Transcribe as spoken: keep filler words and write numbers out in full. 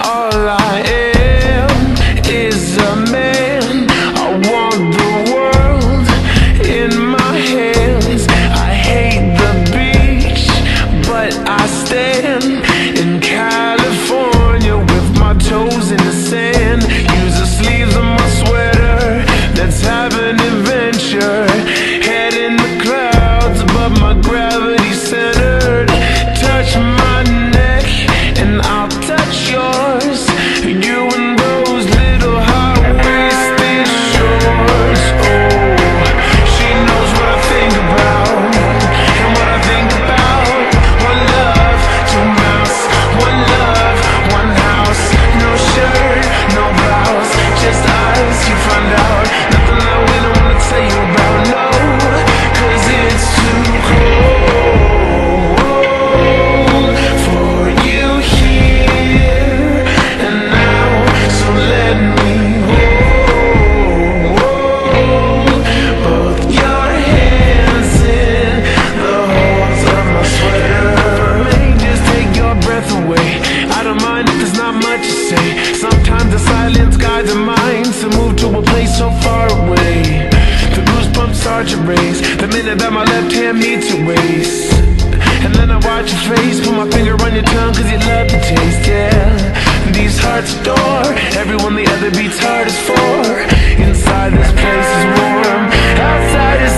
All I am is a man. I want the world in my hands. I hate the beach, but I stand in California with my toes in the sand. Use the sleeves of my sweater, let's have an adventure. Head in the clouds above my gravity centered. Touch my neck and I'll touch yours. You and those little high-waisted shorts. Oh, she knows what I think about, and what I think about. One love, two mouths. One love, one house. No shirt, no blouse, just us, you find out. Nothing that we don't wanna tell you about, no, cause it's too cold for you here and now. So let me hold both your hands in the holes of my sweater. May just take your breath away. I don't mind if there's not much to say. Sometimes the silence guides our minds to move to a place so far away. The goosebumps start to raise the minute that my left hand meets your waist. And then I watch your face, put my finger on your tongue, cause you love the taste, yeah. These hearts adore everyone the other beats hardest for. Inside this place is warm, outside is